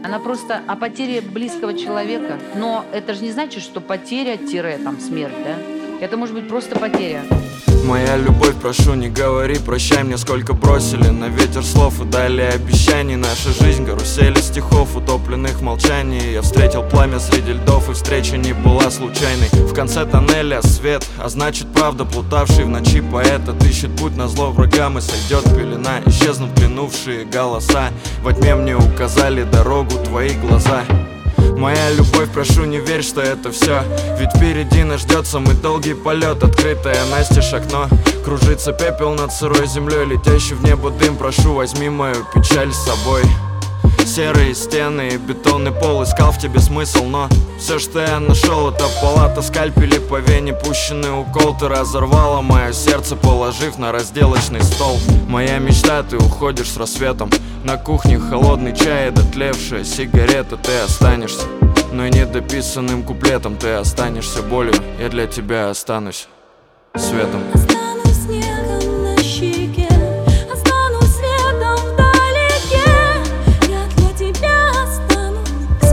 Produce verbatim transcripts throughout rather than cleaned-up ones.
Она просто о потере близкого человека. Но это же не значит, что потеря-тире, там, смерть, да? Это может быть просто потеря. Моя любовь, прошу, не говори, прощай мне, сколько бросили на ветер слов и дали обещаний. Наша жизнь карусели стихов, утопленных в молчании. Я встретил пламя среди льдов, и встреча не была случайной. В конце тоннеля свет, а значит правда, плутавший в ночи поэт отыщет путь назло врагам, и сойдет пелена. Исчезнут клянувшие голоса, во тьме мне указали дорогу твои глаза. Моя любовь, прошу, не верь, что это все, ведь впереди нас ждет самый долгий полет. Открытое настежь окно, кружится пепел над сырой землей, летящий в небо дым. Прошу, возьми мою печаль с собой. Серые стены и бетонный пол, искал в тебе смысл, но все, что я нашел, это палата, скальпели по вене, пущенный укол. Ты разорвала мое сердце, положив на разделочный стол. Моя мечта, ты уходишь с рассветом, на кухне холодный чай и дотлевшая сигарета. Ты останешься, но и недописанным куплетом. Ты останешься болью, я для тебя останусь светом. Останусь снегом на щеке, останусь светом вдалеке. Я для тебя останусь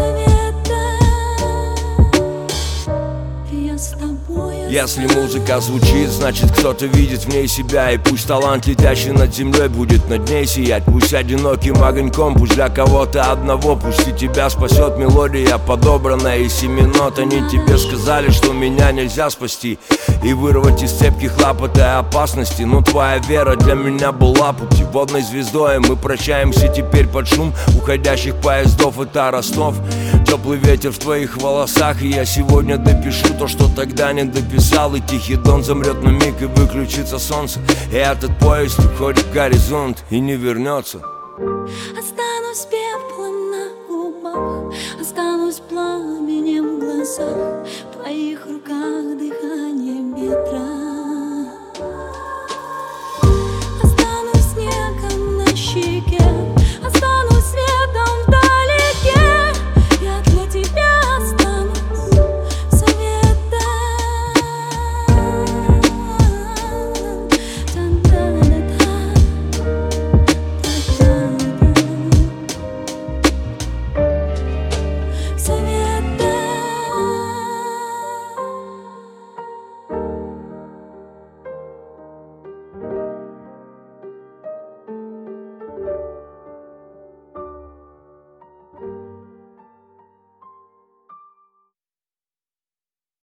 светом. Я с тобой. Если музыка звучит, значит кто-то видит в ней себя. И пусть талант, летящий над землей, будет над ней сиять. Пусть одиноким огоньком, пусть для кого-то одного. Пусть и тебя спасет мелодия, подобранная из семи нот. Они тебе сказали, что меня нельзя спасти и вырвать из цепких лап этой опасности. Но твоя вера для меня была путеводной звездой. Мы прощаемся теперь под шум уходящих поездов. Это Ростов, теплый ветер в твоих волосах. И я сегодня допишу то, что тогда не дописал. И тихий дон замрет на миг, и выключится солнце. И этот поезд уходит в горизонт и не вернется. Останусь пеплом на губах, останусь пламенем в глазах, в твоих руках дыхание ветра.